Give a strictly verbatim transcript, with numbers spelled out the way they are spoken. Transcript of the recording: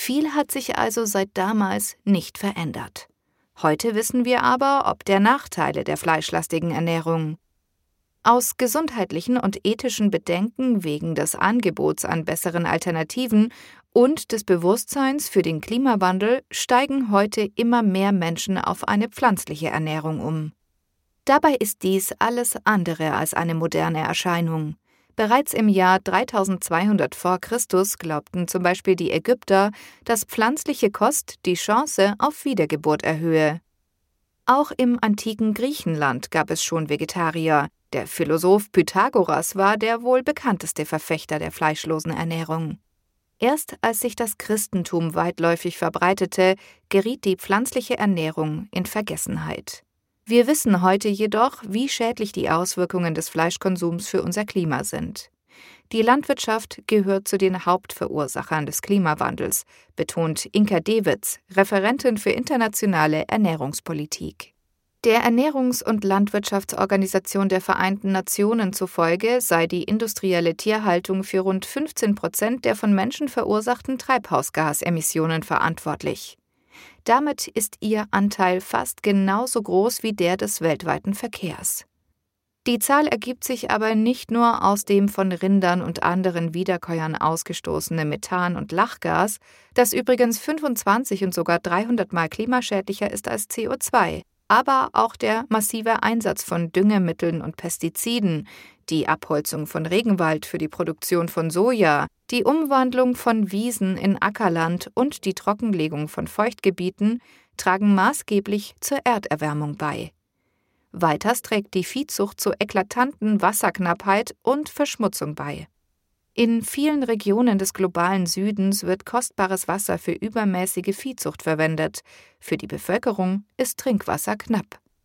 Viel hat sich also seit damals nicht verändert. Heute wissen wir aber ob der Nachteile der fleischlastigen Ernährung. Aus gesundheitlichen und ethischen Bedenken wegen des Angebots an besseren Alternativen und des Bewusstseins für den Klimawandel steigen heute immer mehr Menschen auf eine pflanzliche Ernährung um. Dabei ist dies alles andere als eine moderne Erscheinung. Bereits im Jahr dreitausendzweihundert vor Christus glaubten zum Beispiel die Ägypter, dass pflanzliche Kost die Chance auf Wiedergeburt erhöhe. Auch im antiken Griechenland gab es schon Vegetarier. Der Philosoph Pythagoras war der wohl bekannteste Verfechter der fleischlosen Ernährung. Erst als sich das Christentum weitläufig verbreitete, geriet die pflanzliche Ernährung in Vergessenheit. Wir wissen heute jedoch, wie schädlich die Auswirkungen des Fleischkonsums für unser Klima sind. Die Landwirtschaft gehört zu den Hauptverursachern des Klimawandels, betont Inka Dewitz, Referentin für internationale Ernährungspolitik. Der Ernährungs- und Landwirtschaftsorganisation der Vereinten Nationen zufolge sei die industrielle Tierhaltung für rund fünfzehn Prozent der von Menschen verursachten Treibhausgasemissionen verantwortlich. Damit ist ihr Anteil fast genauso groß wie der des weltweiten Verkehrs. Die Zahl ergibt sich aber nicht nur aus dem von Rindern und anderen Wiederkäuern ausgestoßene Methan- und Lachgas, das übrigens fünfundzwanzig und sogar dreihundert Mal klimaschädlicher ist als C O zwei, aber auch der massive Einsatz von Düngemitteln und Pestiziden, die Abholzung von Regenwald für die Produktion von Soja, die Umwandlung von Wiesen in Ackerland und die Trockenlegung von Feuchtgebieten tragen maßgeblich zur Erderwärmung bei. Weiters trägt die Viehzucht zu eklatanten Wasserknappheit und Verschmutzung bei. In vielen Regionen des globalen Südens wird kostbares Wasser für übermäßige Viehzucht verwendet. Für die Bevölkerung ist Trinkwasser knapp.